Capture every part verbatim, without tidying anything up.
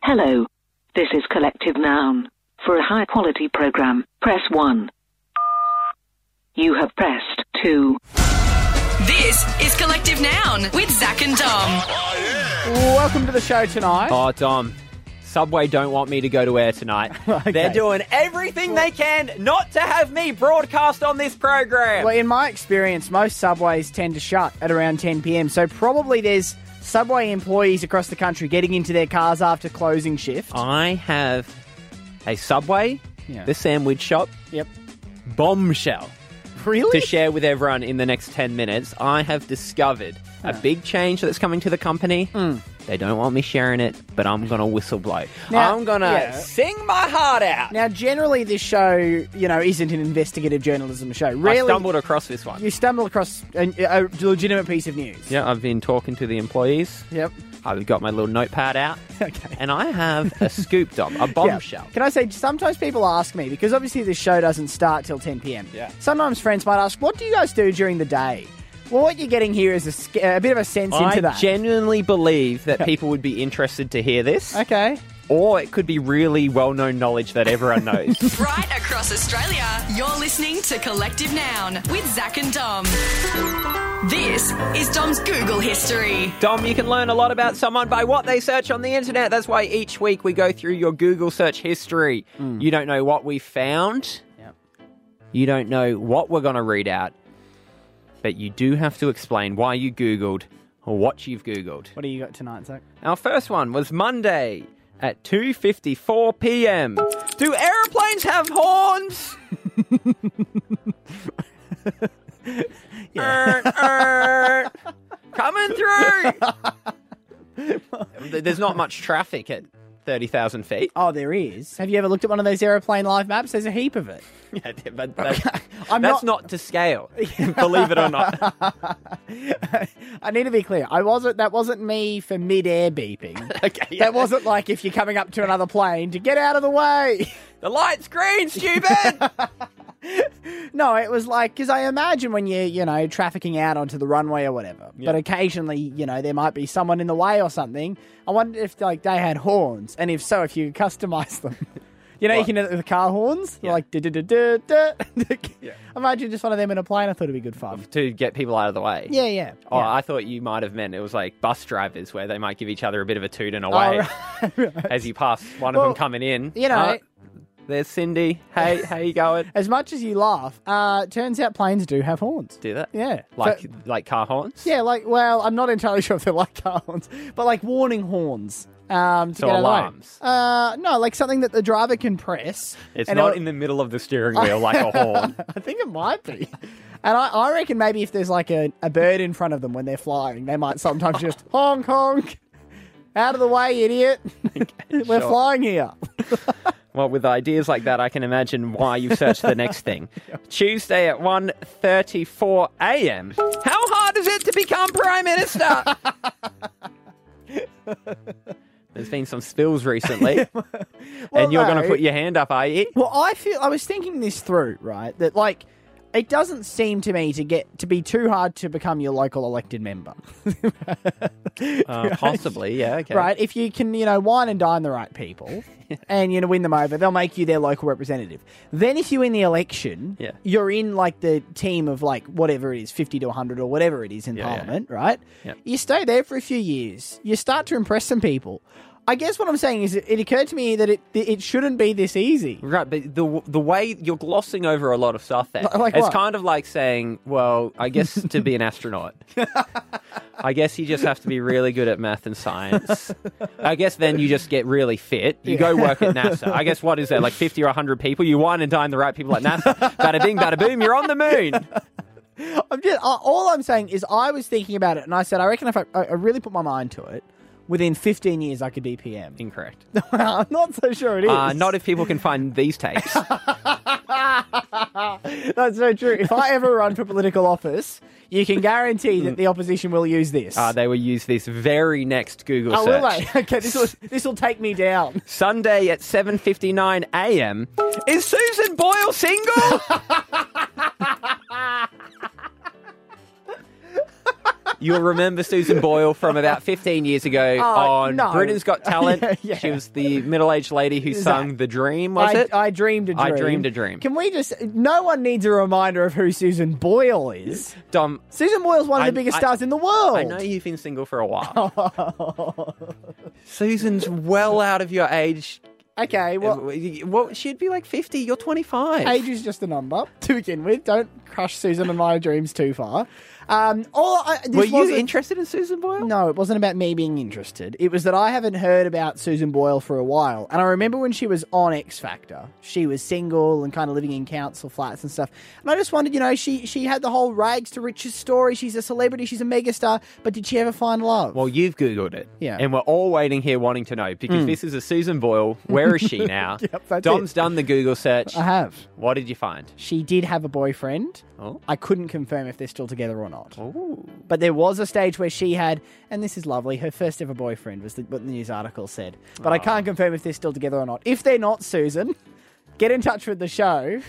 Hello. This is Collective Noun. For a high-quality program, press one. You have pressed two. This is Collective Noun with Zach and Dom. Welcome to the show tonight. Oh, Dom. Subway don't want me to go to air tonight. Okay. They're doing everything they can not to have me broadcast on this program. Well, in my experience, most subways tend to shut at around ten p.m, so probably there's Subway employees across the country getting into their cars after closing shift. I have a Subway, Yeah. the sandwich shop, Yep. bombshell Really? to share with everyone in the next ten minutes. I have discovered a big change that's coming to the company. Mm. They don't want me sharing it, but I'm going to whistle blow. Now- I'm going to yeah. sing my heart out. Now, generally, this show, you know, isn't an investigative journalism show. I Rarely, stumbled across this one. you stumble across a, a legitimate piece of news. Yeah, I've been talking to the employees. Yep. I've got my little notepad out. Okay. And I have a scoop, Dom, a bombshell. Yeah. Can I say, sometimes people ask me, because obviously this show doesn't start till ten p.m. Yeah. Sometimes friends might ask, what do you guys do during the day? Well, what you're getting here is a, sc- a bit of a sense I into that. genuinely believe that people would be interested to hear this. Okay. Or it could be really well-known knowledge that everyone knows. Right across Australia, you're listening to Collective Noun with Zach and Dom. This is Dom's Google history. Dom, you can learn a lot about someone by what they search on the internet. That's why each week we go through your Google search history. Mm. You don't know what we found. Yep. You don't know what we're going to read out. But you do have to explain why you Googled or what you've Googled. What do you got tonight, Zach? Our first one was Monday at two fifty-four p.m. Do aeroplanes have horns? Er, er. Coming through. There's not much traffic at thirty thousand feet. Oh, there is. Have you ever looked at one of those aeroplane live maps? There's a heap of it. Yeah, but that's, I'm that's not- not... to scale, believe it or not. I need to be clear. I wasn't. That wasn't me for mid-air beeping. Okay, yeah. That wasn't like if you're coming up to another plane to get out of the way. The light's green, stupid! No, it was like, because I imagine when you're, you know, trafficking out onto the runway or whatever, Yeah. but occasionally, you know, there might be someone in the way or something. I wondered if, like, they had horns, and if so, if you could customize them. You know, What? you can do the car horns, Yeah. like, da-da-da-da-da. Yeah. Imagine just one of them in a plane. I thought it'd be good fun. To get people out of the way. Yeah, yeah. Oh, yeah. I thought you might have meant it was like bus drivers where they might give each other a bit of a toot and a Oh, wave right, right. as you pass one Well, of them coming in. you know- Oh, there's Cindy. Hey, how you going? As much as you laugh, uh, turns out planes do have horns. Do that? Yeah. Like So- like car horns? yeah, like, well, I'm not entirely sure if they're like car horns, but like warning horns. Um, to So get out of the way. alarms? Uh, no, like something that the driver can press. It's and not it'll- in the middle of the steering wheel like a horn. I think it might be. And I, I reckon maybe if there's like a, a bird in front of them when they're flying, they might sometimes just honk, honk. Out of the way, idiot. We're sure. flying here. Well, with ideas like that, I can imagine why you've searched the next thing. Tuesday at one thirty-four a.m. How hard is it to become Prime Minister? There's been some spills recently. and you're going no. to put your hand up, are you? Well, I feel I was thinking this through, right? That like it doesn't seem to me to get to be too hard to become your local elected member. Uh, possibly, yeah, okay. Right? If you can, you know, wine and dine the right people and, you know, win them over, they'll make you their local representative. Then if you win the election, Yeah. you're in, like, the team of, like, whatever it is, fifty to one hundred or whatever it is in Yeah, yeah. Parliament, right? Yeah. You stay there for a few years. You start to impress some people. I guess what I'm saying is it, it occurred to me that it it shouldn't be this easy. Right, but the the way you're glossing over a lot of stuff there. Like it's what? kind of like saying, well, I guess to be an astronaut, I guess you just have to be really good at math and science. I guess then you just get really fit. You go work at NASA. I guess what is there, like fifty or one hundred people? You wine and dine the right people at NASA. Bada bing, bada boom, you're on the moon. I'm just, uh, all I'm saying is I was thinking about it and I said, I reckon if I, I really put my mind to it, within fifteen years I could be P M. Incorrect. I'm not so sure it is. Uh, not if people can find these tapes. That's so true. If I ever run for political office, you can guarantee that the opposition will use this. Uh, they will use this very next Google oh, search. will they? Okay, this will this will take me down. Sunday at seven fifty-nine a.m. Is Susan Boyle single? You'll remember Susan Boyle from about fifteen years ago Oh, on no. Britain's Got Talent. Yeah, yeah. She was the middle-aged lady who Is sung that- The Dream, was I, it? I dreamed a dream. I dreamed a dream. Can we just... No one needs a reminder of who Susan Boyle is. Dom, Susan Boyle's one of I- the biggest I- stars in the world. I know you've been single for a while. Susan's well out of your age. Okay, well, Well, she'd be like fifty. You're twenty-five. age is just a number to begin with. Don't crush Susan and my dreams too far. Um, all I, this Were you wasn't- interested in Susan Boyle? No, it wasn't about me being interested. It was that I haven't heard about Susan Boyle for a while. And I remember when she was on X Factor, she was single and kind of living in council flats and stuff. And I just wondered, you know, she, she had the whole rags to riches story. She's a celebrity, she's a megastar. But did she ever find love? Well, you've Googled it. Yeah. And we're all waiting here wanting to know because this is a Susan Boyle. Where is she now? Yep, that's Dom's it. done the Google search. I have. What did you find? She did have a boyfriend. Oh. I couldn't confirm if they're still together or not. Ooh. But there was a stage where she had, and this is lovely, her first ever boyfriend was the, what the news article said. But I can't confirm if they're still together or not. If they're not, Susan, get in touch with the show.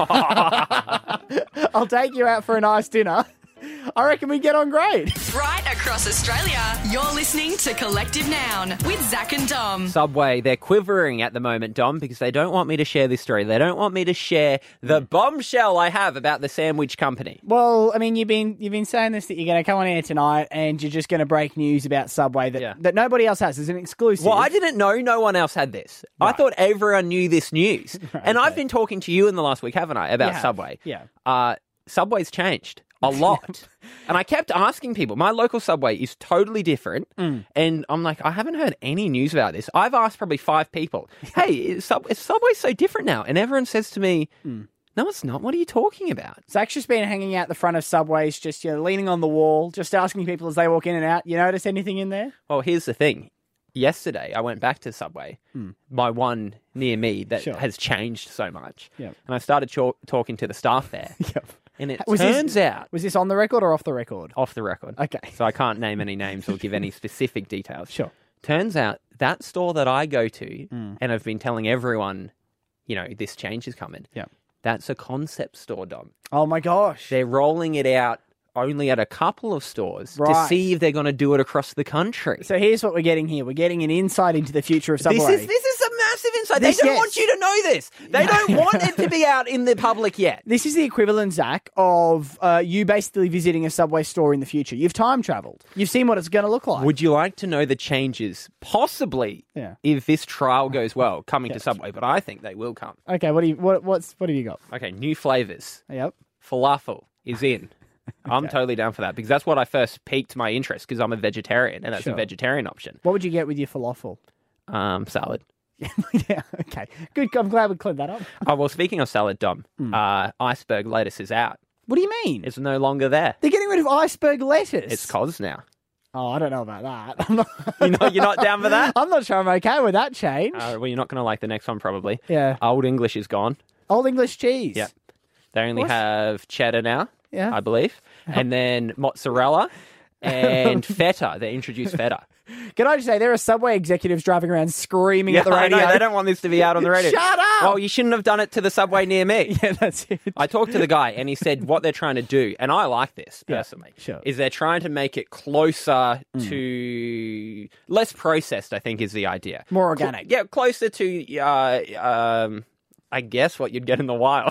I'll take you out for a nice dinner. I reckon we get on great. Right across Australia, you're listening to Collective Noun with Zach and Dom. Subway, they're quivering at the moment, Dom, because they don't want me to share this story. They don't want me to share the bombshell I have about the sandwich company. Well, I mean, you've been you've been saying this that you're going to come on air tonight and you're just going to break news about Subway that, Yeah. that nobody else has. It's an exclusive. Well, I didn't know no one else had this. I thought everyone knew this news. And I've been talking to you in the last week, haven't I, about have. Subway? Yeah. Uh, Subway's changed a lot. And I kept asking people, my local Subway is totally different. Mm. And I'm like, I haven't heard any news about this. I've asked probably five people, hey, is, Sub- is Subway so different now? And everyone says to me, Mm. no, it's not. What are you talking about? Zach's just been hanging out the front of Subways, just you know, leaning on the wall, just asking people as they walk in and out, you notice anything in there? Well, here's the thing. Yesterday, I went back to Subway, my one near me that Sure. has changed so much. Yep. And I started ch- talking to the staff there. Yep. And it Was this- turns out, Was this on the record or off the record? off the record. Okay. So I can't name any names or give any specific details. Sure. Turns out that store that I go to, Mm. and I've been telling everyone, you know, this change is coming. Yeah. That's a concept store, Dom. Oh my gosh. They're rolling it out only at a couple of stores to Right. see if they're going to do it across the country. So here's what we're getting here. We're getting an insight into the future of Subway. This is this is a massive insight. This- they don't yes. want you to know this. They don't want it to be out in the public yet. This is the equivalent, Zach, of uh, you basically visiting a Subway store in the future. You've time travelled. You've seen what it's going to look like. Would you like to know the changes, possibly, Yeah. if this trial goes well, coming to Subway? But I think they will come. Okay, what do you what what's what have you got? Okay, new flavors. Yep. Falafel is in. I'm totally down for that because that's what I first piqued my interest because I'm a vegetarian and that's Sure. a vegetarian option. What would you get with your falafel? Um, salad. Yeah, okay. Good. I'm glad we cleared that up. Oh, well, speaking of salad, Dom, Hmm. uh, iceberg lettuce is out. What do you mean? It's no longer there. They're getting rid of iceberg lettuce. It's Cos now. Oh, I don't know about that. I'm not, You're not, you're not down for that? I'm not sure I'm okay with that change. Uh, well, you're not going to like the next one, probably. Yeah. Old English is gone. Old English cheese. Yeah. They only What? have cheddar now, Yeah. I believe, and then mozzarella and feta. They introduced feta. Can I just say, there are Subway executives driving around screaming Yeah, at the I radio. know. They don't want this to be out on the radio. Shut up! Well, you shouldn't have done it to the Subway near me. Yeah, that's it. I talked to the guy and he said what they're trying to do, and I like this Yeah, personally, sure. is they're trying to make it closer to less processed, I think is the idea. More organic. Cl- yeah, closer to, uh, um, I guess, what you'd get in the wild.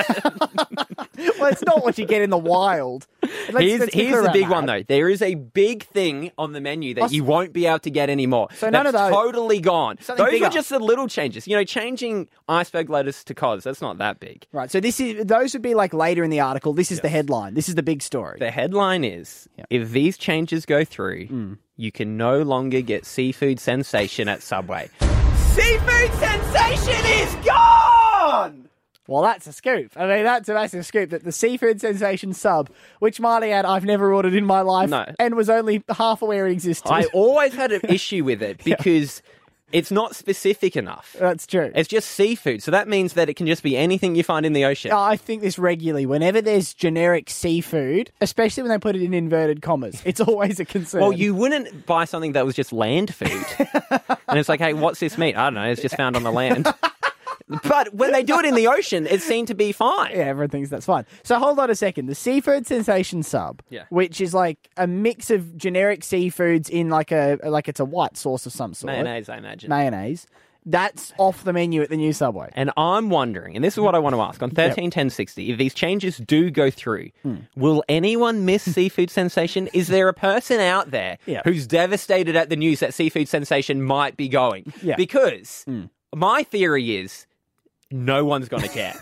Well, it's not what you get in the wild. Let's- here's let's be here's clear the about big that. one, though. There is a big thing on the menu that Us- you won't be able to get anymore. So none of That's those- totally gone. Something Those bigger. were just the little changes. You know, changing iceberg lettuce to cos, that's not that big. Right, so this is those would be like later in the article. This is the headline. This is the big story. The headline is, if these changes go through, Mm. you can no longer get seafood sensation at Subway. Seafood sensation is gone! Well, that's a scoop. I mean, that's a massive scoop that the seafood sensation sub, which might add I've never ordered in my life No. and was only half aware it existed. I always had an issue with it because it's not specific enough. That's true. It's just seafood, so that means that it can just be anything you find in the ocean. I think this regularly. Whenever there's generic seafood, especially when they put it in inverted commas, it's always a concern. Well, you wouldn't buy something that was just land food. And it's like, hey, what's this meat? I don't know, it's just found on the land. But when they do it in the ocean, it seemed to be fine. Yeah, everyone thinks that's fine. So hold on a second. The Seafood Sensation sub, Yeah. which is like a mix of generic seafoods in like a like it's a white sauce of some sort. Mayonnaise, I imagine. Mayonnaise. That's off the menu at the new Subway. And I'm wondering, and this is what I want to ask, on thirteen ten sixty, if these changes do go through, Hmm. will anyone miss Seafood Sensation? Is there a person out there Yeah. who's devastated at the news that Seafood Sensation might be going? Yeah. Because Hmm. my theory is no one's going to care.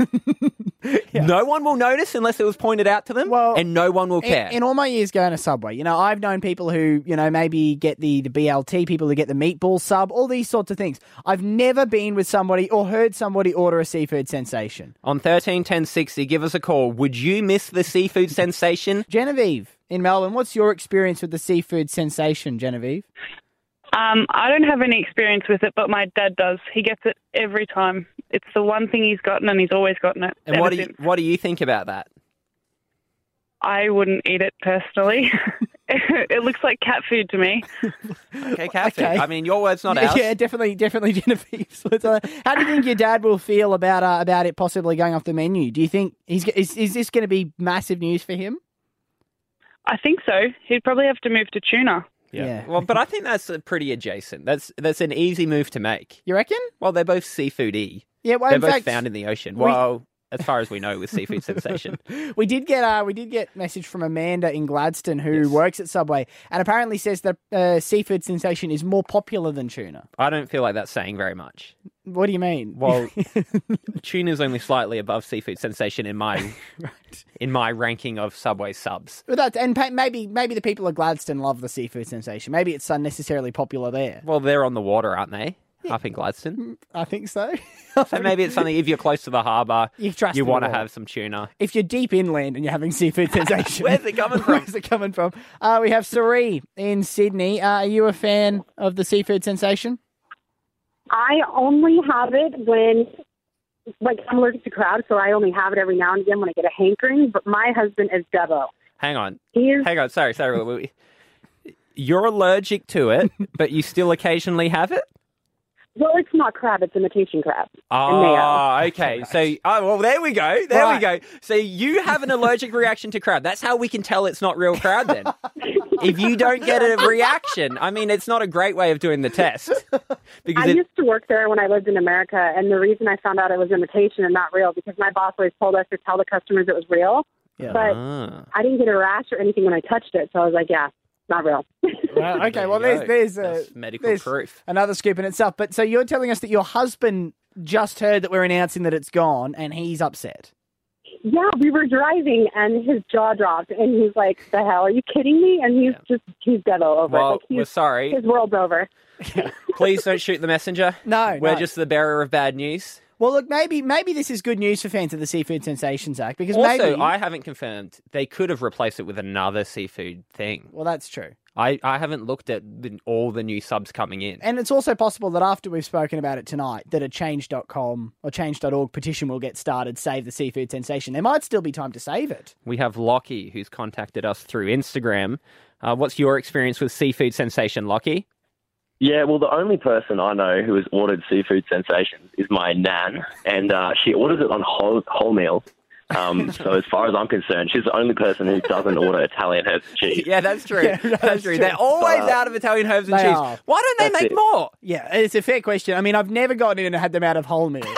No one will notice unless it was pointed out to them, Well, and no one will In, care. in all my years going to Subway, you know, I've known people who, you know, maybe get the, the B L T, people who get the meatball sub, all these sorts of things. I've never been with somebody or heard somebody order a Seafood Sensation. On thirteen ten sixty, give us a call. Would you miss the Seafood Sensation? Genevieve in Melbourne, what's your experience with the Seafood Sensation, Genevieve? Um, I don't have any experience with it, but my dad does. He gets it every time. It's the one thing he's gotten, and he's always gotten it. And ever what do you, since. what do you think about that? I wouldn't eat it personally. It looks like cat food to me. Okay, cat food. Okay. I mean, your words, not ours. Yeah, definitely, definitely Genevieve. So it's, uh, how do you think your dad will feel about uh, about it possibly going off the menu? Do you think he's is, is this going to be massive news for him? I think so. He'd probably have to move to tuna. Yeah. Yeah. Well, but I think that's uh, pretty adjacent. That's that's an easy move to make. You reckon? Well, they're both seafood-y. Yeah, well, They're in both fact, found in the ocean. we- Well, as far as we know, with Seafood Sensation. we did get uh, we did get message from Amanda in Gladstone who Yes. works at Subway and apparently says that uh, Seafood Sensation is more popular than tuna. I don't feel like that's saying very much. What do you mean? Well, tuna's only slightly above Seafood Sensation in my right. in my ranking of Subway subs. Well, that's, and pa- maybe maybe the people of Gladstone love the Seafood Sensation. Maybe it's unnecessarily popular there. Well, they're on the water, aren't they? Up in Gladstone. I think so. So maybe it's something, if you're close to the harbour, You trust you the want to water. have some tuna. If you're deep inland and you're having Seafood Sensation, Where's it coming from? Where's it coming from? Uh, we have Sari in Sydney. Uh, are you a fan of the Seafood Sensation? I only have it when, like, I'm allergic to crabs, so I only have it every now and again when I get a hankering. But my husband is Devo. Hang on. He is. Hang on. Sorry, sorry. wait, wait. You're allergic to it, but you still occasionally have it? Well, it's not crab; it's imitation crab. and Oh, mayo. okay. So, oh, well, there we go. There Right. we go. So you have an allergic reaction to crab. That's how we can tell it's not real crab then. If you don't get a reaction, I mean, it's not a great way of doing the test. Because I it, used to work there when I lived in America, and the reason I found out it was imitation and not real because my boss always told us to tell the customers it was real. Yeah. But Ah. I didn't get a rash or anything when I touched it, so I was like, "Yeah, not real." Well, okay, There well, you there's go. there's, uh, That's medical there's proof. another scoop in itself. But so you're telling us that your husband just heard that we're announcing that it's gone, and he's upset. Yeah, we were driving, and his jaw dropped, and he's like, "The hell? Are you kidding me?" And he's just he's Devo over it. Well, Like, he's, we're sorry. his world's over. Please don't shoot the messenger. No, We're no. just the bearer of bad news. Well, look, maybe maybe this is good news for fans of the Seafood Sensation, Zach, because Also, maybe I haven't confirmed. They could have replaced it with another seafood thing. well, that's true. I, I haven't looked at the, all the new subs coming in. And it's also possible that after we've spoken about it tonight, that a change dot com or change dot org petition will get started, save the Seafood Sensation. There might still be time to save it. We have Lockie, who's contacted us through Instagram. Uh, what's your experience with Seafood Sensation, Lockie? Yeah, well, the only person I know who has ordered Seafood Sensations is my nan, and uh, she orders it on whole, whole meals. Um, so as far as I'm concerned, she's the only person who doesn't order Italian herbs and cheese. Yeah, that's true. Yeah, that's, that's true. true. They're always Uh, out of Italian herbs and they cheese. are. Why don't they That's make it. more? Yeah, it's a fair question. I mean, I've never gotten in and had them out of whole meal.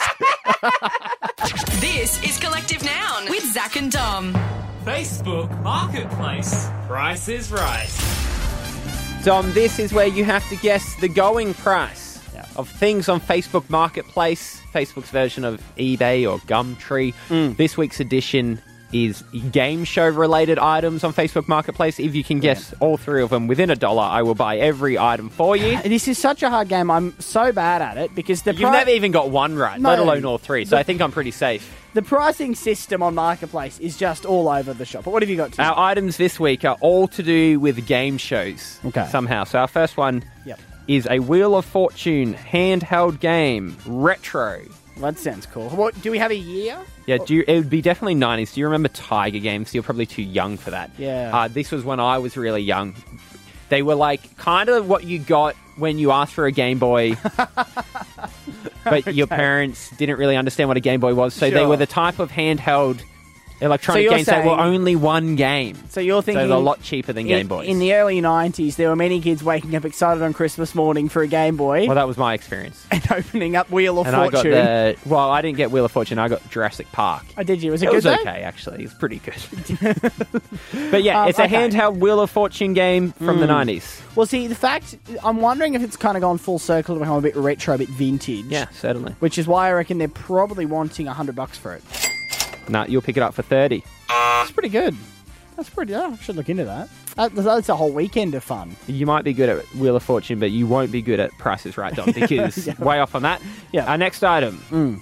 This is Collective Noun with Zach and Dom. Facebook Marketplace. Price is right. Dom, this is where you have to guess the going price Yeah. of things on Facebook Marketplace, Facebook's version of eBay or Gumtree. Mm. This week's edition is game show related items on Facebook Marketplace. If you can guess all three of them within a dollar, I will buy every item for you. This is such a hard game. I'm so bad at it because the You've pri- never even got one right, No. let alone all three, so I think I'm pretty safe. the pricing system on Marketplace is just all over the shop. But what have you got to? Our items this week are all to do with game shows Okay. somehow. So our first one Yep. is a Wheel of Fortune handheld game, retro. That sounds cool. What do we have a year? Yeah, do you, it would be definitely nineties. Do you remember Tiger Games? You're probably too young for that. Yeah. Uh, this was when I was really young. They were like kind of what you got when you asked for a Game Boy but your parents didn't really understand what a Game Boy was, so they Sure. were the type of handheld electronic So you're games that were saying- only one game. So you're So thinking they're a lot cheaper than Game in, Boys. in the early nineties, there were many kids waking up excited on Christmas morning for a Game Boy well, that was my experience. and opening up Wheel of And I Fortune. got the well, I didn't get Wheel of Fortune. I got Jurassic Park. Oh, did you? Was it, It good was though? okay, actually. It's pretty good. But yeah, Um, it's a okay. handheld Wheel of Fortune game from the Mm. nineties. Well, see, the fact I'm wondering if it's kind of gone full circle to become a bit retro, a bit vintage. Yeah, certainly. Which is why I reckon they're probably wanting a hundred bucks for it. No, you'll pick it up for thirty. That's pretty good. That's pretty. Oh, I should look into that. that. That's a whole weekend of fun. You might be good at Wheel of Fortune, but you won't be good at Price is Right, Dom, because Yeah. way off on that. Yeah. Our next item. Mm.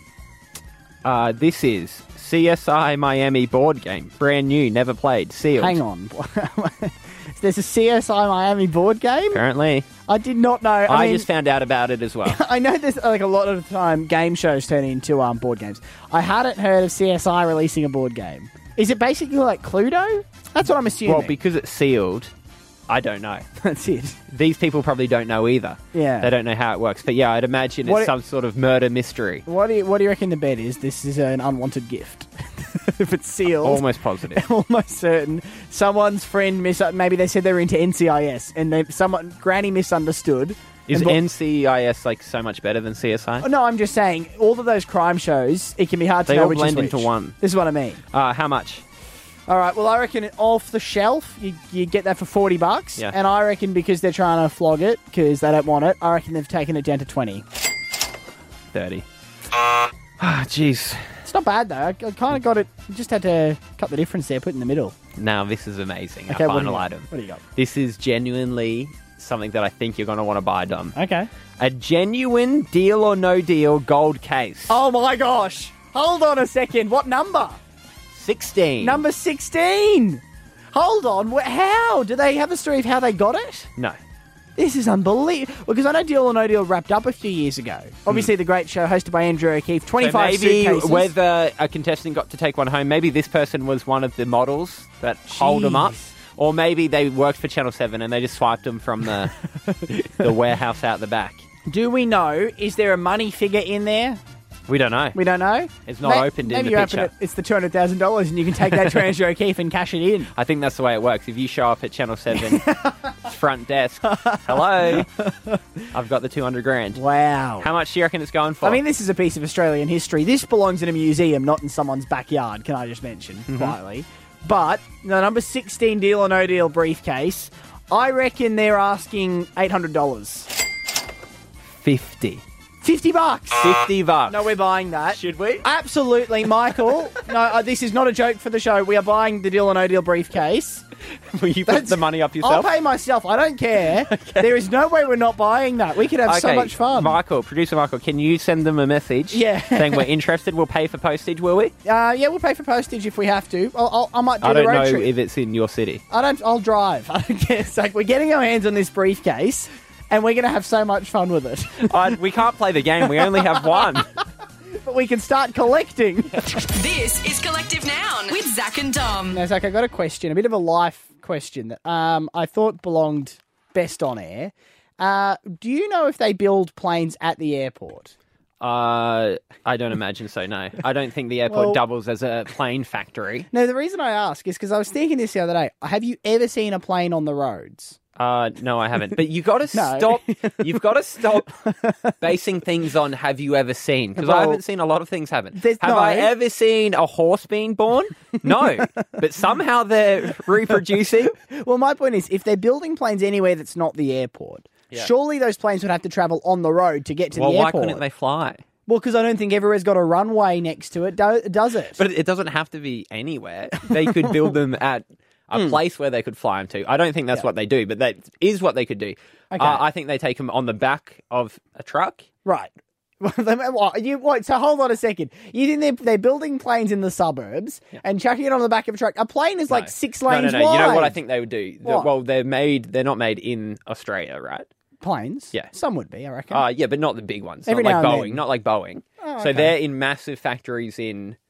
Uh, this is C S I Miami board game. Brand new, never played, sealed. Hang on. There's a C S I Miami board game? Apparently. I did not know. I, I, mean, just found out about it as well. I know there's like a lot of the time game shows turn into um, board games. I hadn't heard of C S I releasing a board game. Is it basically like Cluedo? That's what I'm assuming. Well, because it's sealed, I don't know. That's it. These people probably don't know either. Yeah. They don't know how it works. But yeah, I'd imagine it's What it- some sort of murder mystery. What do you What do you reckon the bet is? This is an unwanted gift. If it's sealed, Almost positive. almost certain someone's friend mis maybe they said they were into N C I S and they someone granny misunderstood. Is and bought- N C I S like so much better than C S I? Oh, no, I'm just saying all of those crime shows. It can be hard to They know all which blend is which. into one. This is what I mean. Uh, how much? All right. Well, I reckon it off the shelf you you get that for forty bucks. Yeah. And I reckon because they're trying to flog it because they don't want it, I reckon they've taken it down to twenty. thirty. Ah, jeez. It's not bad though. I, I kind of got it. Just had to cut the difference there, put it in the middle. Now this is amazing. Okay, Our what do final you got? item. What do you got? This is genuinely something that I think you're going to want to buy, Dom. Okay. A genuine Deal or No Deal gold case. Oh my gosh! Hold on a second. What number? sixteen. Number sixteen. Hold on. Wh- How? Do they have a story of how they got it? No. This is unbelievable. Well, because I know Deal or No Deal wrapped up a few years ago. Obviously, the great show hosted by Andrew O'Keefe. So twenty-five maybe suitcases. whether a contestant got to take one home, maybe this person was one of the models that hold them up. Jeez. Or maybe they worked for Channel seven and they just swiped them from the the warehouse out the back. Do we know? Is there a money figure in there? We don't know. We don't know. It's not opened in maybe the you picture. open it. It's the two hundred thousand dollars, and you can take that to Andrew O'Keefe and cash it in. I think that's the way it works. If you show up at Channel seven front desk, hello, I've got the two hundred grand. Wow. How much do you reckon it's going for? I mean, this is a piece of Australian history. This belongs in a museum, not in someone's backyard, can I just mention, Mm-hmm. quietly. But the number sixteen Deal or No Deal briefcase, I reckon they're asking eight hundred dollars. fifty. fifty bucks! fifty bucks. No, we're buying that. Should we? Absolutely, Michael. No, uh, this is not a joke for the show. We are buying the Deal or No Deal briefcase. Will you put the money up yourself? I'll pay myself. I don't care. There is no way we're not buying that. We could have so Okay, much fun. Michael, producer Michael, can you send them a message? Yeah. saying we're interested. We'll pay for postage, will we? Uh, yeah, we'll pay for postage if we have to. I'll, I'll, I might do I the don't road know trip. if it's in your city. I don't. I'll drive. I don't care. It's like we're getting our hands on this briefcase, and we're going to have so much fun with it. I, we can't play the game. We only have one. But we can start collecting. This is Collective Noun with Zach and Dom. Now, Zach, I got a question, a bit of a life question that um, I thought belonged best on air. Uh, do you know if they build planes at the airport? Uh, I don't imagine so, no. I don't think the airport Well- doubles as a plane factory. No, the reason I ask is because I was thinking this the other day. Have you ever seen a plane on the roads? Uh, no, I haven't. But you got to No. stop. You've got to stop basing things on "have you ever seen?" Because I Well, haven't seen a lot of things happen. there's- Have no. I ever seen a horse being born? No, but somehow they're reproducing. Well, my point is, if they're building planes anywhere that's not the airport, Yeah. surely those planes would have to travel on the road to get to Well, the why airport. couldn't they fly? Well, because I don't think everywhere's got a runway next to it, do- does it? But it doesn't have to be anywhere. They could build them at a place where they could fly them to. I don't think that's Hmm. Yeah. what they do, but that is what they could do. Okay. Uh, I think they take them on the back of a truck. Right. What, you, what, so hold on a second. You think they're, they're building planes in the suburbs and chucking it on the back of a truck? A plane is like No. six No, lanes no, no. wide. You know what I think they would do? The- What? well, they're made. They're not made in Australia, right? Planes? Yeah. Some would be, I reckon. Uh, yeah, but not the big ones. Every not now like and Boeing. then. Not like Boeing. Oh, So okay. they're in massive factories in Sure.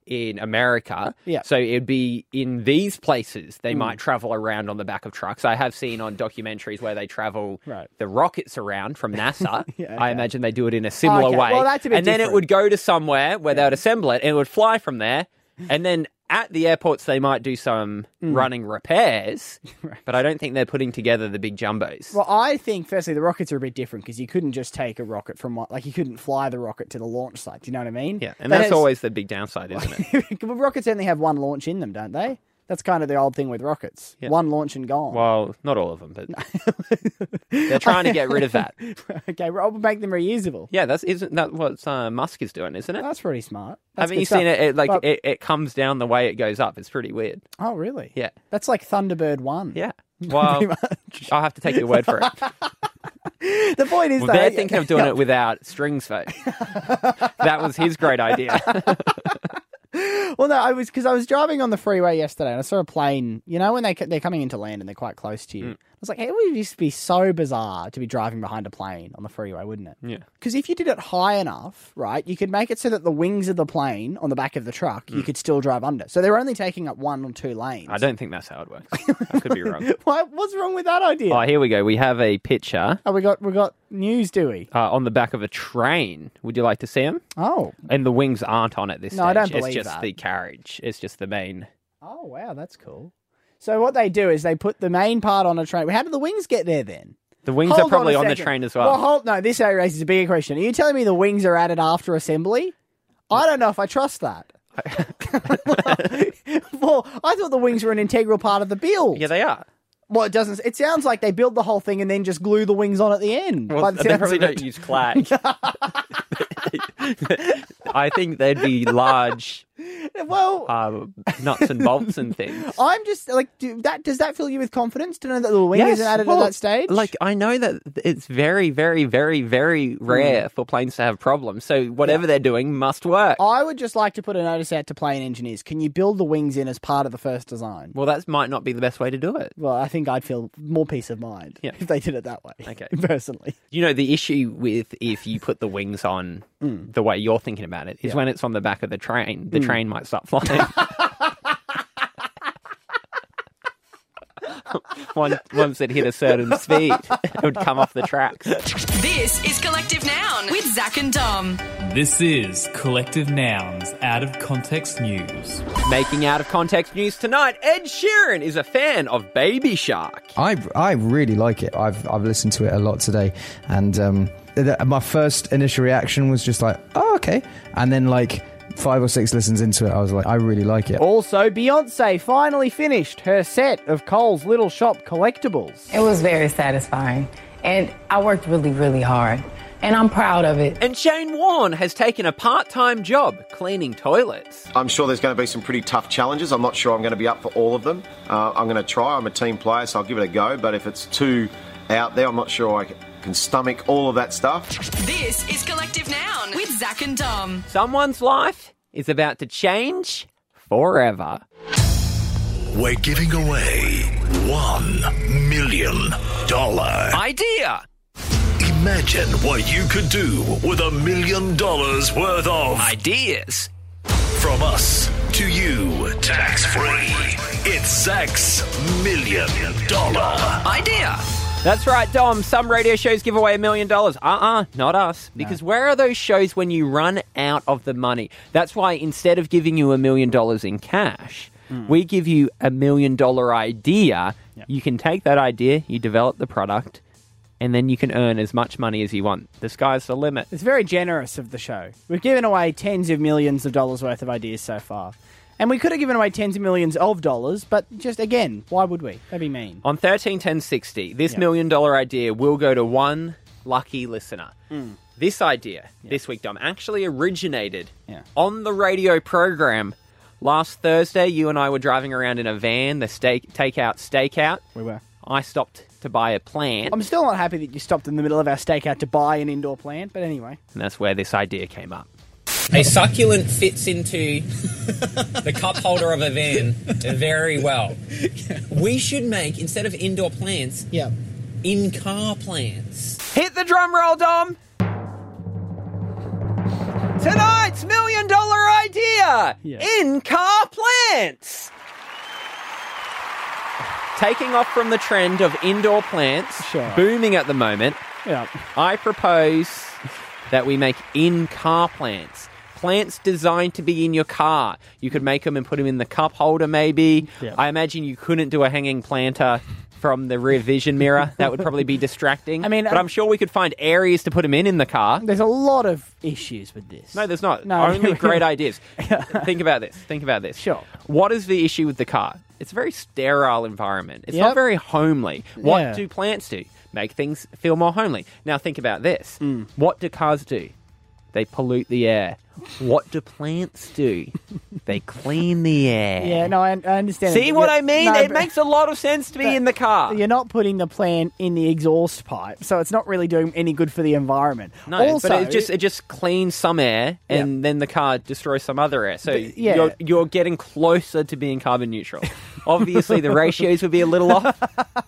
in America. Yeah. So it'd be in these places they mm. might travel around on the back of trucks. I have seen on documentaries where they travel right. the rockets around from NASA. yeah, okay. I imagine they do it in a similar okay. way. Well, that's a bit and then different. it would go to somewhere where yeah. they would assemble it and it would fly from there. And then at the airports, they might do some mm. running repairs, right. but I don't think they're putting together the big jumbos. Well, I think, firstly, the rockets are a bit different because you couldn't just take a rocket from, one, like, you couldn't fly the rocket to the launch site. Do you know what I mean? Yeah, and that that's has, always the big downside, isn't it? Well, rockets only have one launch in them, don't they? That's kind of the old thing with rockets. Yeah. One launch and gone. Well, not all of them, but they're trying to get rid of that. Okay, we'll make them reusable. Yeah, that's isn't that what uh, Musk is doing, isn't it? That's pretty smart. That's Haven't you stuff. seen it? It like but, it, it comes down the way it goes up. It's pretty weird. Oh, really? Yeah. That's like Thunderbird one. Yeah. Well, I'll have to take your word for it. The point is, well, though, they're thinking of doing yeah. it without strings, though. That was his great idea. Well, no, I was because I was driving on the freeway yesterday and I saw a plane. You know, when they they're coming into land and they're quite close to you. Mm. I was like, hey, it would just be so bizarre to be driving behind a plane on the freeway, wouldn't it? Yeah. Because if you did it high enough, right, you could make it so that the wings of the plane on the back of the truck mm. you could still drive under. So they're only taking up one or two lanes. I don't think that's how it works. I could be wrong. What, what's wrong with that idea? Oh, here we go. We have a picture. Oh, we got we got news, do we? Uh, on the back of a train. Would you like to see them? Oh. And the wings aren't on it this no, stage. I don't believe It's just that. the carriage. It's just the main. Oh, wow, that's cool. So what they do is they put the main part on a train. How do the wings get there then? The wings hold are probably on, on the second. train as well. Well, hold, no, this raises a bigger question. Are you telling me the wings are added after assembly? I don't know if I trust that. Well, I thought the wings were an integral part of the build. Yeah, they are. Well, it doesn't. It sounds like they build the whole thing and then just glue the wings on at the end. Well, the they probably don't use clack. I think they'd be large. Well, uh, nuts and bolts and things. I'm just like, do that. Does that fill you with confidence to know that the wing yes, isn't added well, at that stage? Like, I know that it's very, very, very, very rare mm. for planes to have problems. So whatever yeah. they're doing must work. I would just like to put a notice out to plane engineers. Can you build the wings in as part of the first design? Well, that might not be the best way to do it. Well, I think I'd feel more peace of mind yeah. if they did it that way. Okay, personally. You know, the issue with if you put the wings on mm. the way you're thinking about it is yeah. when it's on the back of the train, the mm. train might start flying. Once, once it hit a certain speed, it would come off the tracks. This is Collective Noun with Zach and Dom. This is Collective Noun's Out of Context News. Making out of context news tonight, Ed Sheeran is a fan of Baby Shark. I, I really like it. I've I've listened to it a lot today, and um, the, my first initial reaction was just like, oh, okay. And then like five or six listens into it, I was like, I really like it. Also, Beyonce finally finished her set of Cole's Little Shop collectibles. It was very satisfying, and I worked really, really hard, and I'm proud of it. And Shane Warne has taken a part-time job cleaning toilets. I'm sure there's going to be some pretty tough challenges. I'm not sure I'm going to be up for all of them. Uh, I'm going to try. I'm a team player, so I'll give it a go, but if it's too out there, I'm not sure I can stomach all of that stuff. This is Collective Noun with Zach and Dom. Someone's life is about to change forever. We're giving away one million dollars idea. Imagine what you could do with a million dollars worth of ideas. From us to you, tax-free. It's Zach's million dollar idea. That's right, Dom. Some radio shows give away a million dollars. Uh-uh, not us. Because no. Where are those shows when you run out of the money? That's why instead of giving you a million dollars in cash, mm. we give you a million dollar idea. Yep. You can take that idea, you develop the product, and then you can earn as much money as you want. The sky's the limit. It's very generous of the show. We've given away tens of millions of dollars worth of ideas so far. And we could have given away tens of millions of dollars, but just, again, why would we? That'd be mean. On thirteen ten sixty, this yep. million dollar idea will go to one lucky listener. Mm. This idea, yep. this week, Dom, actually originated yeah. on the radio program. Last Thursday, you and I were driving around in a van, the steak takeout stakeout. We were. I stopped to buy a plant. I'm still not happy that you stopped in the middle of our stakeout to buy an indoor plant, but anyway. And that's where this idea came up. A succulent fits into the cup holder of a van very well. We should make, instead of indoor plants, yeah. in-car plants. Hit the drum roll, Dom! Tonight's million dollar idea! Idea! In-car plants! Taking off from the trend of indoor plants, Sure. booming at the moment, Yeah. I propose that we make in-car plants. Plants designed to be in your car. You could make them and put them in the cup holder, maybe. Yeah. I imagine you couldn't do a hanging planter from the rear vision mirror. That would probably be distracting. I mean, but uh, I'm sure we could find areas to put them in in the car. There's a lot of issues with this. No, there's not. No. Only great ideas. Think about this. Think about this. Sure. What is the issue with the car? It's a very sterile environment. It's Yep. not very homely. What Yeah. do plants do? Make things feel more homely. Now think about this. Mm. What do cars do? They pollute the air. What do plants do? They clean the air. Yeah, no, I, I understand. See it, but what you're- I mean? no, It but- makes a lot of sense to be but in the car. You're not putting the plant in the exhaust pipe, so it's not really doing any good for the environment. No, also, but it just it just cleans some air, and then the car destroys some other air. So But, yeah. you're you're getting closer to being carbon neutral. Obviously, the ratios would be a little off,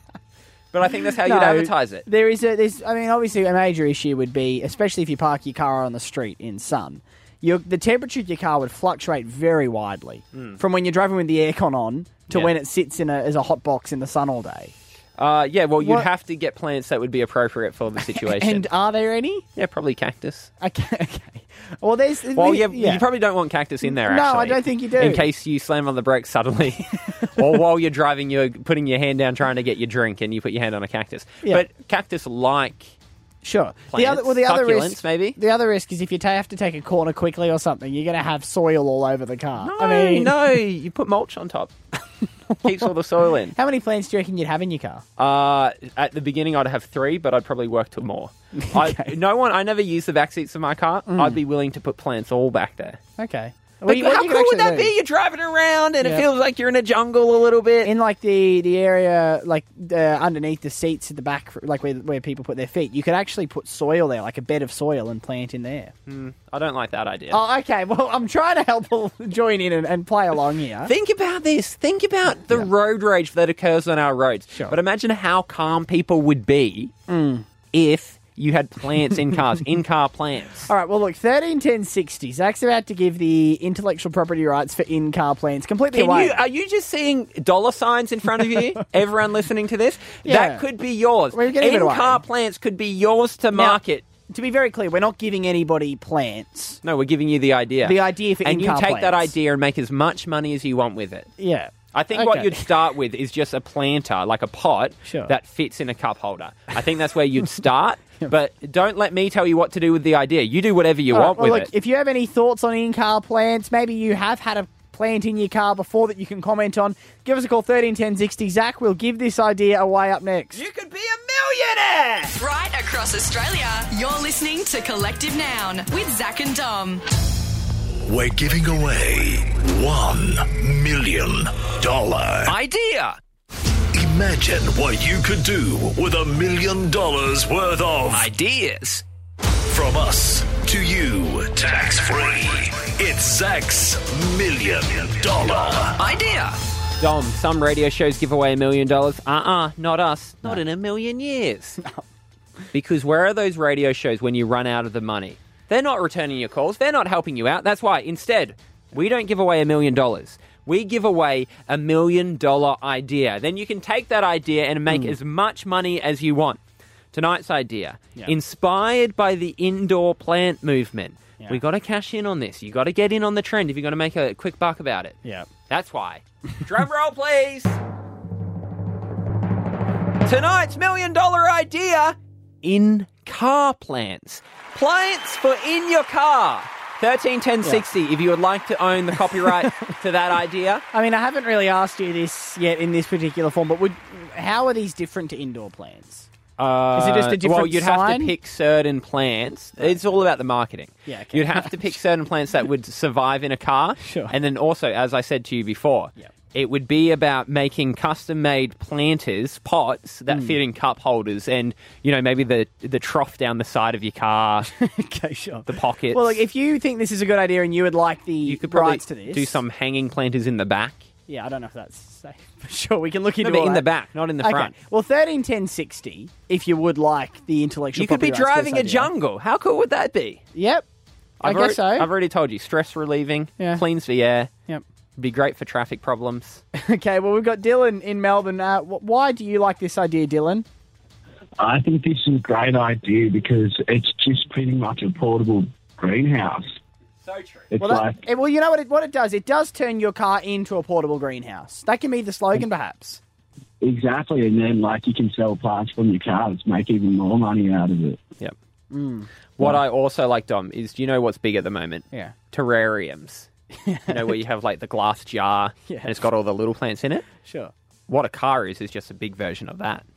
but I think that's how No, you'd advertise it. There is a, there's, I mean, obviously, a major issue would be, especially if you park your car on the street in sun, your, the temperature of your car would fluctuate very widely Mm. from when you're driving with the aircon on to Yeah. when it sits in a, as a hot box in the sun all day. Uh, yeah, well, you'd What- have to get plants that would be appropriate for the situation. And are there any? Yeah, probably cactus. Okay, okay. Well, there's. Well, yeah, yeah. you probably don't want cactus in there, No, actually. I don't think you do. In case you slam on the brakes suddenly, or while you're driving, you're putting your hand down trying to get your drink, and you put your hand on a cactus. Yeah. But cactus-like Sure. plants, the other, well, the other succulents, risk, maybe? The other risk is if you ta- have to take a corner quickly or something, you're going to have soil all over the car. No, I mean, no, you put mulch on top. Keeps all the soil in. How many plants do you reckon you'd have in your car? Uh, at the beginning, I'd have three, but I'd probably work to more. I, no one. I never use the back seats of my car. Mm. I'd be willing to put plants all back there. Okay. But you- what how you cool could would that actually do- be? You're driving around and Yeah. it feels like you're in a jungle a little bit. In like the, the area like uh, underneath the seats at the back, like where where people put their feet, you could actually put soil there, like a bed of soil, and plant in there. Hmm, I don't like that idea. Oh, okay. Well, I'm trying to help all join in and, and play along here. Think about this. Think about the road rage that occurs on our roads. But imagine how calm people would be Mm. if you had plants in cars, in-car plants. All right, well, look, thirteen ten sixty. Zach's about to give the intellectual property rights for in-car plants completely Can away. you, are you just seeing dollar signs in front of you? Everyone listening to this? Yeah. That could be yours. We're giving it away. In-car plants could be yours to Now, market. To be very clear, we're not giving anybody plants. No, we're giving you the idea. The idea for And you in-car take that plants. idea and make as much money as you want with it. Yeah. I think what Okay. you'd start with is just a planter, like a pot, Sure. that fits in a cup holder. I think that's where you'd start, but don't let me tell you what to do with the idea. You do whatever you All right, want well, with look, it. if you have any thoughts on in-car plants, maybe you have had a plant in your car before that you can comment on, give us a call, thirteen ten sixty. Zach will give this idea away up next. You could be a millionaire! Right across Australia, you're listening to Collective Noun with Zach and Dom. We're giving away one million dollar idea. Imagine what you could do with a million dollars worth of ideas. From us to you, tax free. It's Zach's million dollar idea. Dom, some radio shows give away a million dollars. Uh-uh, not us. Not in a million years. Because where are those radio shows when you run out of the money? They're not returning your calls. They're not helping you out. That's why, instead, we don't give away a million dollars. We give away a million dollar idea. Then you can take that idea and make Mm. as much money as you want. Tonight's idea, Yeah. inspired by the indoor plant movement. Yeah. We got to cash in on this. You got to get in on the trend if you're going to make a quick buck about it. Yeah. That's why. Drum roll, please. Tonight's million dollar idea, in-car plants. Plants for in your car. thirteen ten sixty if you would like to own the copyright to that idea. I mean, I haven't really asked you this yet in this particular form, but would how are these different to indoor plants? Uh, Is it just a different Well, you'd have sign? to pick certain plants. It's all about the marketing. Yeah, okay. You'd have to pick certain plants that would survive in a car. Sure. And then also, as I said to you before, Yep. it would be about making custom-made planters, pots, that Mm. fit in cup holders and, you know, maybe the the trough down the side of your car, Okay, sure. the pockets. Well, look, if you think this is a good idea and you would like the you could probably rights to this, do some hanging planters in the back. Yeah, I don't know if that's safe. Sure, we can look No, into but all in that. the back, not in the Okay. front. Well, thirteen ten sixty, if you would like the intellectual You could be property rights to driving this a idea. jungle. How cool would that be? Yep. I I've guess already, so. I've already told you, stress relieving, Yeah. cleans the air. Yep. Be great for traffic problems. Okay, well, we've got Dylan in Melbourne. Uh, wh- why do you like this idea, Dylan? I think this is a great idea because it's just pretty much a portable greenhouse. So true. It's Well, that- like, eh, well, you know what it, what it does? It does turn your car into a portable greenhouse. That can be the slogan, perhaps. exactly, and then like you can sell parts from your cars, make even more money out of it. Yep. Mm. What I also like, Dom, is do you know what's big at the moment? Yeah. Terrariums. You know, where you have like the glass jar Yeah. and it's got all the little plants in it? Sure. What a car is, is just a big version of that.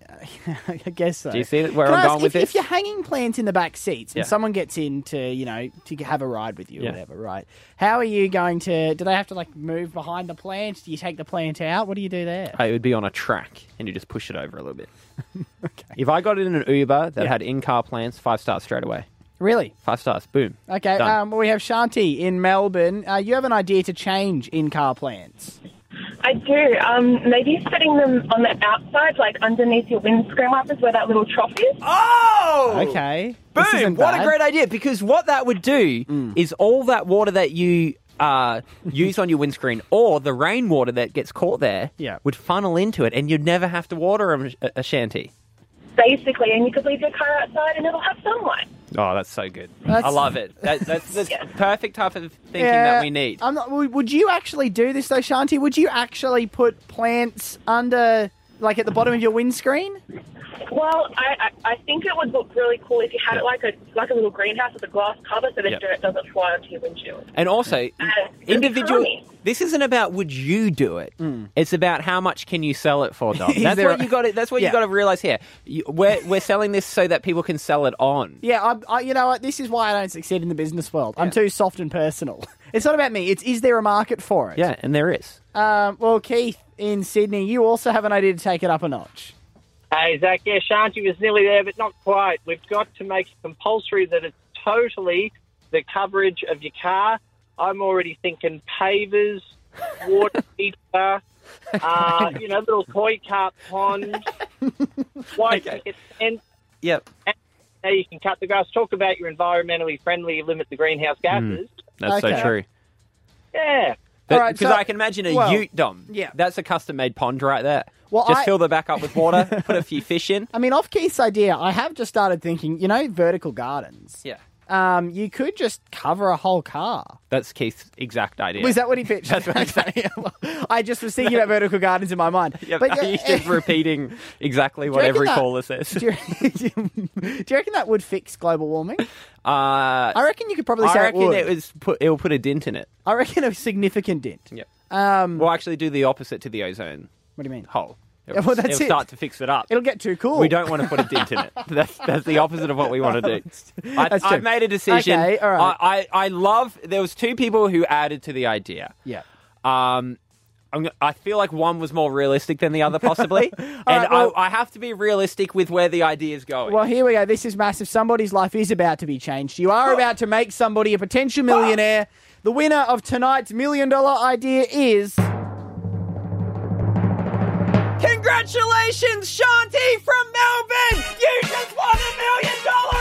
I guess so. Do you see where Can I'm I ask, going with if, this? If you're hanging plants in the back seats and Yeah. someone gets in to, you know, to have a ride with you or Yeah. whatever, right? How are you going to, do they have to like move behind the plant? Do you take the plant out? What do you do there? It would be on a track and you just push it over a little bit. Okay. If I got in an Uber that Yeah. had in-car plants, five stars straight away. Really? Five stars. Boom. Okay, Done. um, well, we have Shanti in Melbourne. Uh, you have an idea to change in-car plants. I do. Um, maybe setting them on the outside, like underneath your windscreen wipers where that little trough is. Oh! Okay. This Boom! isn't What bad. a great idea. Because what that would do Mm. is all that water that you uh, use on your windscreen or the rainwater that gets caught there Yeah. would funnel into it and you'd never have to water a, a shanty. Basically, and you could leave your car outside and it'll have sunlight. Oh, that's so good. That's- I love it. That, that's the perfect type of thinking Yeah, that we need. I'm not, would would you actually do this though, Shanti? Would you actually put plants under, like at the bottom of your windscreen? Well, I, I, I think it would look really cool if you had it like a like a little greenhouse with a glass cover so the Yep. dirt doesn't fly onto your windshield. And also, it'd be individual. calming. This isn't about would you do it. It's about how much can you sell it for, Dom. Is That's there what a- you got. That's what Yeah. you got to realize here. You, we're we're selling this so that people can sell it on. Yeah, I, I, you know what? This is why I don't succeed in the business world. I'm too soft and personal. It's not about me. It's is there a market for it? Yeah, and there is. Um, well, Keith in Sydney, you also have an idea to take it up a notch. Hey, Zach, yeah, Shanti was nearly there, but not quite. We've got to make it compulsory that it's totally the coverage of your car. I'm already thinking pavers, water heater, uh, you know, little koi carp pond, white Okay. picket fence. Yep. And now you can cut the grass. Talk about your environmentally friendly, limit the greenhouse gases. That's Okay. so true. Yeah. All right, Because so- I can imagine a well, ute, Dom. yeah. That's a custom-made pond right there. Well, just I- fill the back up with water, put a few fish in. I mean, off Keith's idea, I have just started thinking, you know, vertical gardens. Yeah. Um, you could just cover a whole car. That's Keith's exact idea. Was that what he pitched? That's what he said. I just was thinking about vertical gardens in my mind. Yeah, But, are you just repeating exactly Do what you reckon every that- caller says? do, you, do you reckon that would fix global warming? Uh, I reckon you could probably I say reckon it would. it was put. It'll put a dent in it. I reckon a significant dent. Yep. Um, We'll actually do the opposite to the ozone what do you mean? hole. Yeah, well, that's it'll it. start to fix it up. It'll get too cool. We don't want to put a dent in it. That's that's the opposite of what we want to do. I, That's true. I've made a decision. Okay, all right. I, I I love. There was two people who added to the idea. Yeah. Um, I'm, I feel like one was more realistic than the other, possibly, and right, well- I, I have to be realistic with where the idea is going. Well, here we go. This is massive. Somebody's life is about to be changed. You are about to make somebody a potential millionaire. The winner of tonight's million dollar idea is. Congratulations, Shanti from Melbourne! You just won a million dollar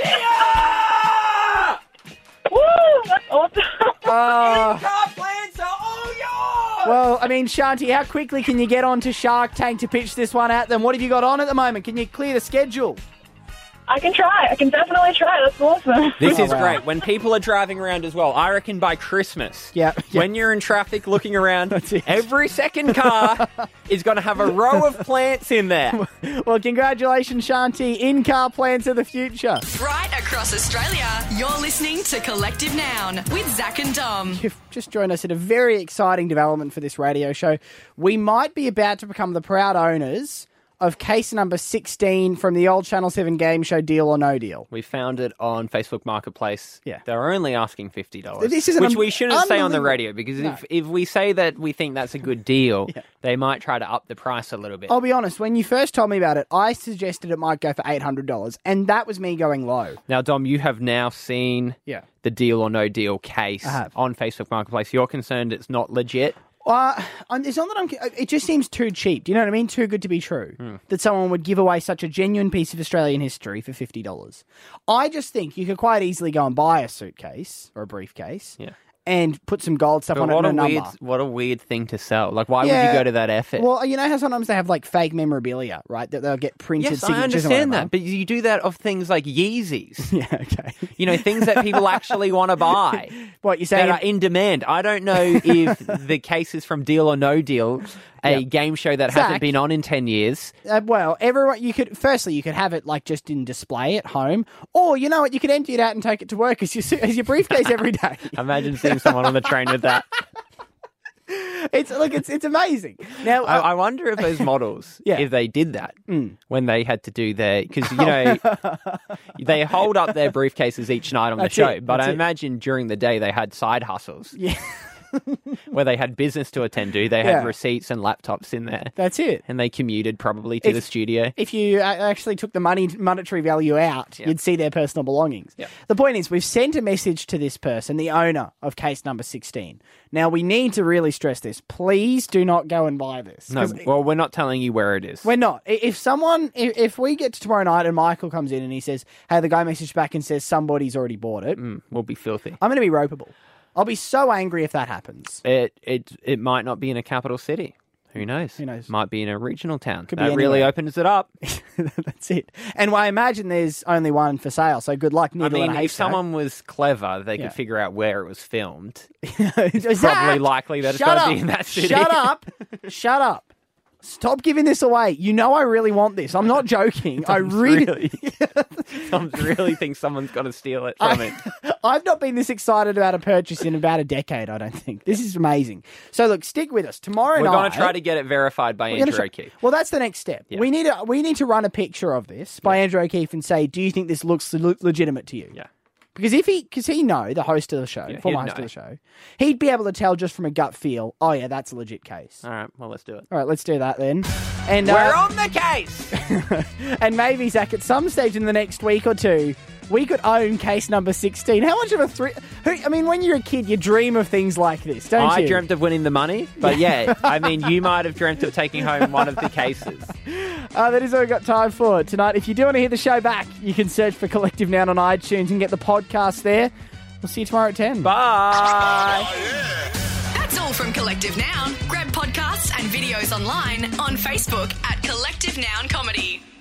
idea! Woo! That's awesome. Uh, Car plans are all yours! well, I mean, Shanti, how quickly can you get on to Shark Tank to pitch this one at them? What have you got on at the moment? Can you clear the schedule? I can try. I can definitely try. That's awesome. This is Oh, wow. great. When people are driving around as well, I reckon by Christmas, Yeah, yeah. when you're in traffic looking around, it. every second car is going to have a row of plants in there. Well, congratulations, Shanti. In-car plants of the future. Right across Australia, you're listening to Collective Noun with Zach and Dom. You've just joined us at a very exciting development for this radio show. We might be about to become the proud owners of case number sixteen from the old Channel seven game show Deal or No Deal. We found it on Facebook Marketplace. Yeah. They were only asking fifty dollars. This is an which un- we shouldn't say on the unbelievable- radio, because No. if, if we say that we think that's a good deal, Yeah. they might try to up the price a little bit. I'll be honest, when you first told me about it, I suggested it might go for eight hundred dollars, and that was me going low. Now, Dom, you have now seen Yeah. the Deal or No Deal case I have. on Facebook Marketplace. You're concerned it's not legit? Uh, I'm- it's not that I'm. It just seems too cheap. Do you know what I mean? Too good to be true. Hmm. That someone would give away such a genuine piece of Australian history for fifty dollars. I just think you could quite easily go and buy a suitcase or a briefcase. Yeah. And put some gold stuff But on it what and a a weird, number. what a weird thing to sell. Like, why would Yeah. you go to that effort? Well, you know how sometimes they have like fake memorabilia, right? That they'll get printed yes, signatures I and understand whatever. that, but you do that of things like Yeezys. Yeah, okay. You know, things that people actually want to buy. What you're saying? That are in demand. I don't know if the case is from Deal or No Deal, a Yeah. game show that Zach. hasn't been on in ten years. Uh, well, everyone, you could, firstly, you could have it like just in display at home, or you know what, you could empty it out and take it to work as your, su- as your briefcase every day. Imagine seeing someone on the train with that. It's like, it's it's amazing. Now, I, uh, I wonder if those models, Yeah. if they did that Mm. when they had to do their, because, you know, they hold up their briefcases each night on That's the show, it, but that's I it. imagine during the day they had side hustles. Yeah. Where they had business to attend to. They had Yeah. receipts and laptops in there. That's it. And they commuted probably to If- the studio. If you uh, actually took the money monetary value out, Yeah. you'd see their personal belongings. Yeah. The point is, we've sent a message to this person, the owner of case number sixteen. Now, we need to really stress this. Please do not go and buy this. No, 'Cause well, we're not telling you where it is. We're not. I- If someone, if, if we get to tomorrow night and Michael comes in and he says, hey, the guy messaged back and says somebody's already bought it, Mm, we'll be filthy. I'm going to be ropeable. I'll be so angry if that happens. It it it might not be in a capital city. Who knows? Who knows? Might be in a regional town. Could be that really anywhere. opens it up. That's it. And I imagine there's only one for sale, so good luck. I Needle mean, in a if haystack. someone was clever, they Yeah. could figure out where it was filmed. It's probably likely that it's Shut gonna up. be in that city. Shut up. Shut up. Stop giving this away. You know I really want this. I'm not joking. I Tom's really... really, Tom really thinks someone's going to steal it from I- him. I've not been this excited about a purchase in about a decade, I don't think. This is amazing. So look, stick with us. Tomorrow We're night... going to try to get it verified by We're gonna Andrew try- O'Keefe. Well, that's the next step. Yeah. We need to we need to run a picture of this by Andrew O'Keefe and say, do you think this looks le- legitimate to you? Yeah. Because if he, because he know the host of the show, Yeah, former he'd host know. of the show, he'd be able to tell just from a gut feel. Oh yeah, that's a legit case. All right, well, let's do it. All right, let's do that then. And We're uh, on the case. and maybe Zach, at some stage in the next week or two, we could own case number sixteen. How much of a thrill? I mean, when you're a kid, you dream of things like this, don't I you? dreamt of winning the money, but yeah, I mean, you might have dreamt of taking home one of the cases. Uh, that is all we've got time for tonight. If you do want to hear the show back, you can search for Collective Noun on iTunes and get the podcast there. We'll see you tomorrow at ten. Bye. That's all from Collective Noun. Grab podcasts and videos online on Facebook at Collective Noun Comedy.